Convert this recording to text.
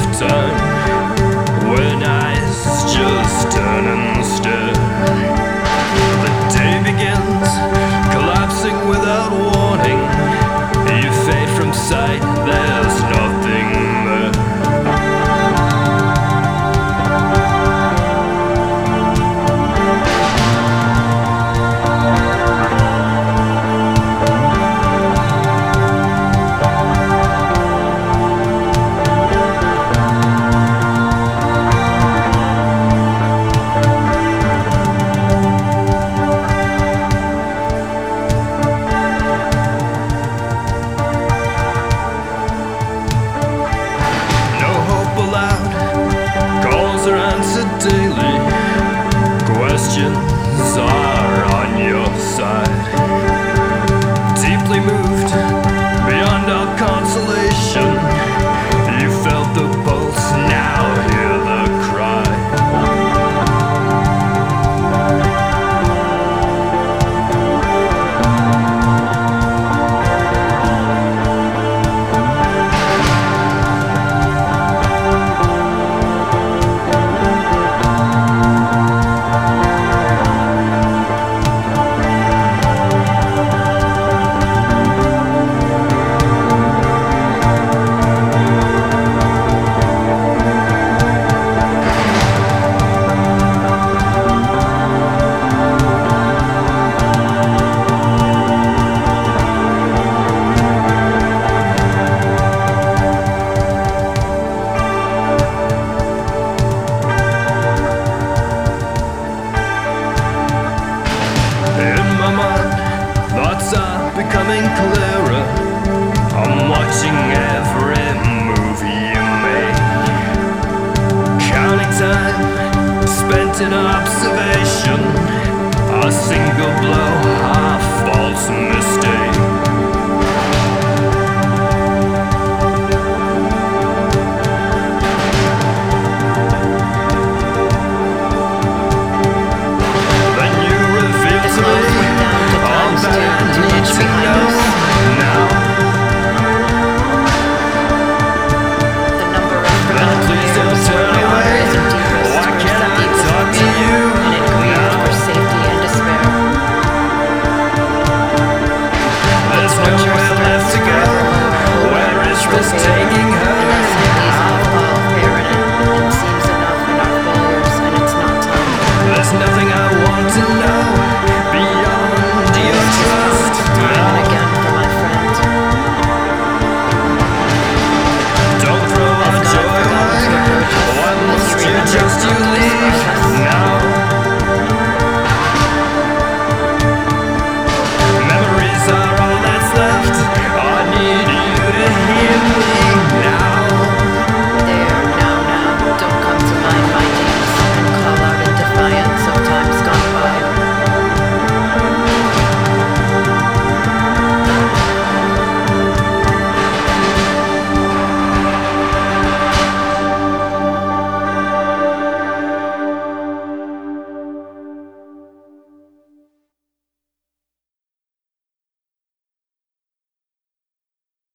time, when eyes just turn and stare. The day begins, collapsing without warning. You fade from sight, there's nothing there. Daily questions are on your side. Deeply moved beyond all consolation, you felt the pulse, now hear the cry. Thoughts are becoming clearer. I'm watching every move you make. Counting time spent in observation. A single blow, a false mistake.